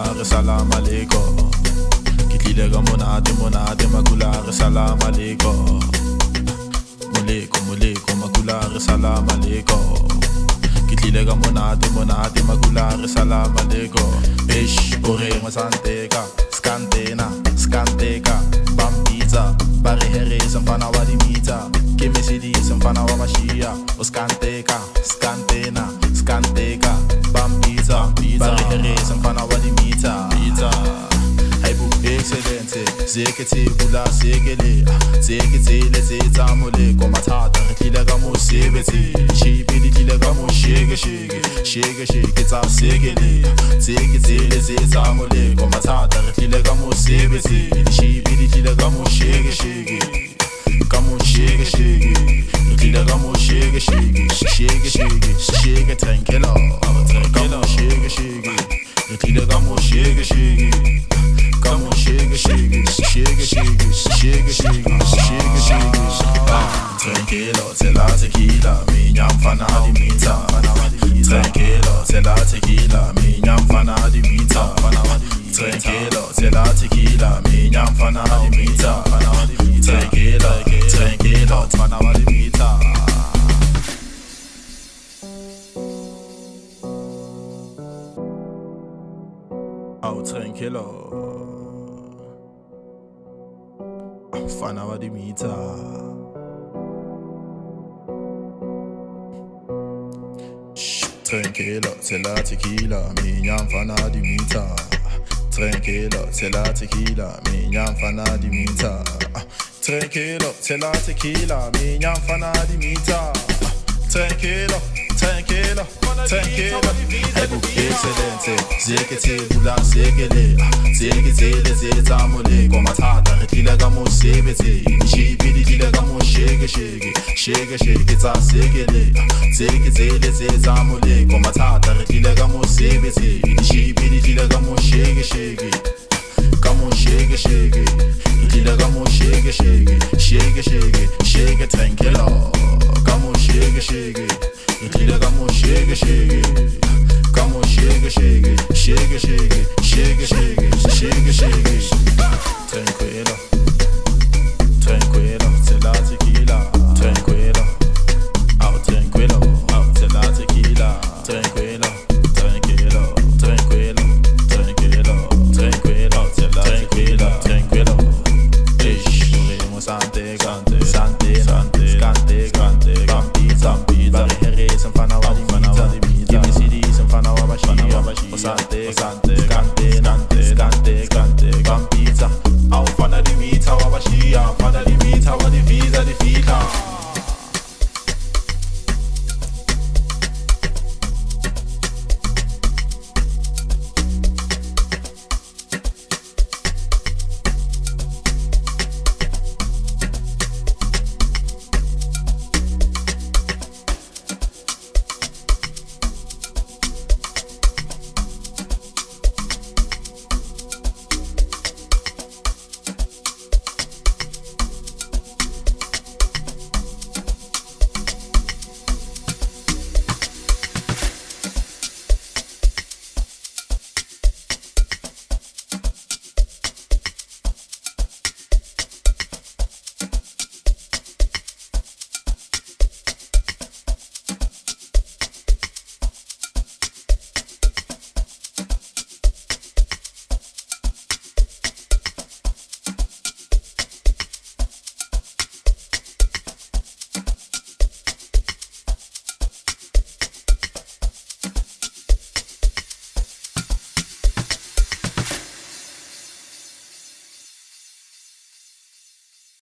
makulare salam aleikum. Kitlile ga monate makulare salam aleikum. Muleko makulare salam aleikum. Kitlile ga monate makulare salam aleikum. Ish ore masanteka skanteka bambita bari here samfana wa dimita kimesidi samfana wa mashia skanteka bambita bari here samfana wa dimita Haibu excellente zekete bula sekele zeketele zetamole komatata kilaga mo sebeti chibili kilaga mo shege ta sekele zeketele zetamole komatata kilaga mo sebeti chibili kilaga mo shege kamo shege kilaga mo shege tranquilo kamo shege kilaga mo shege Come on, shake. Tranquilo, te la tequila, minha mfana di mita. Tranquilo, te la tequila, minha mfana di mita. Tranquilo, te la tequila, minha mfana di mita. Tranquilo, mfana di mita. Oh, tranquilo. Fana wa dimita. Tranquilo, c'est la tequila, mignam fana dimita. Tranquilo, c'est la tequila, mignam fana dimita. Tranquilo, c'est la tequila, mignam fana dimita. Tranquilo. Haibu excellente zekete bula sekele zeketele zetamole komatata kilaga mo sebeti chibili kilaga mo shege ta sekele zeketele zetamole komatata kilaga mo sebeti chibili kilaga mo shege